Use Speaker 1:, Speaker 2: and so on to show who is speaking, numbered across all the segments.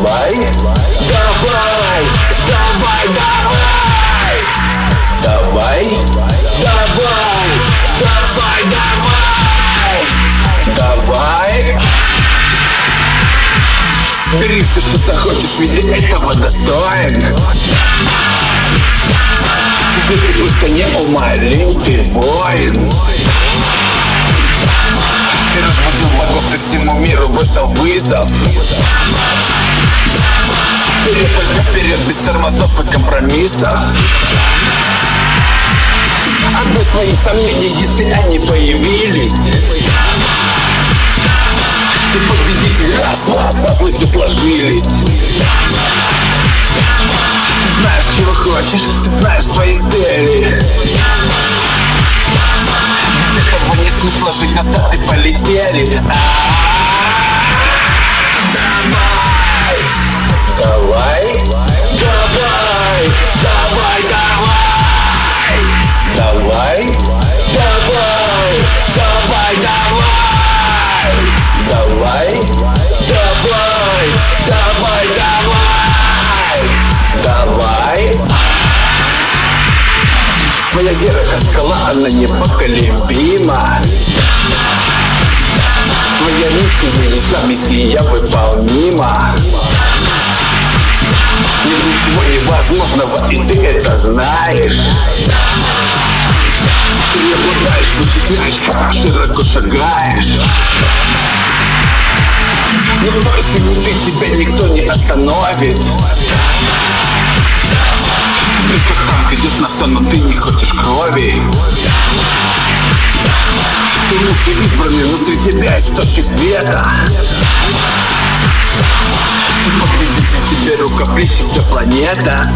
Speaker 1: Давай, давай, давай, давай, давай, давай, давай, давай, давай. Бери все, что захочешь, ведь ты этого достоин. Ты просто неумолим, ты воин. Ты разбудил богов, ты всему миру бросил вызов. Вперед, только вперед, без тормозов и компромиссов. Отбрось свои сомнения, если они появились. Ты победитель, раз, два, пазлы все сложились. Ты знаешь, чего хочешь, ты знаешь свои цели. Без этого нет смысла жить, назад и полетели. Давай, давай, давай, давай, давай, давай, давай, давай, давай, давай, давай, давай, давай. Твоя вера как скала, она непоколебима. Твоя миссия ясна, миссия выполнима. Нет ничего невозможного, и ты это знаешь. Ты не обладаешь, вычисляешь, широко шагаешь. Но в той суете тебя никто не остановит. Ты близко как танк, идешь на все, но ты не хочешь крови. Ты муж и избранный, внутри тебя источник света. Ты победитель, тебе рукоплещет вся планета.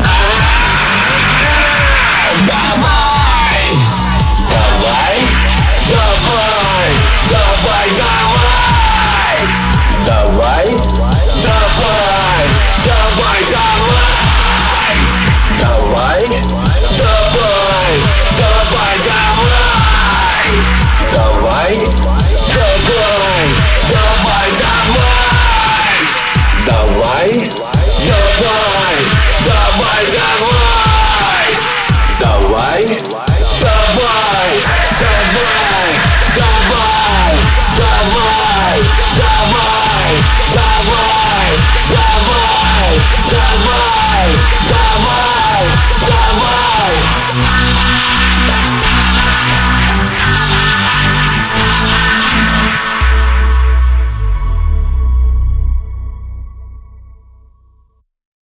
Speaker 1: Давай, давай, давай, давай, давай, давай.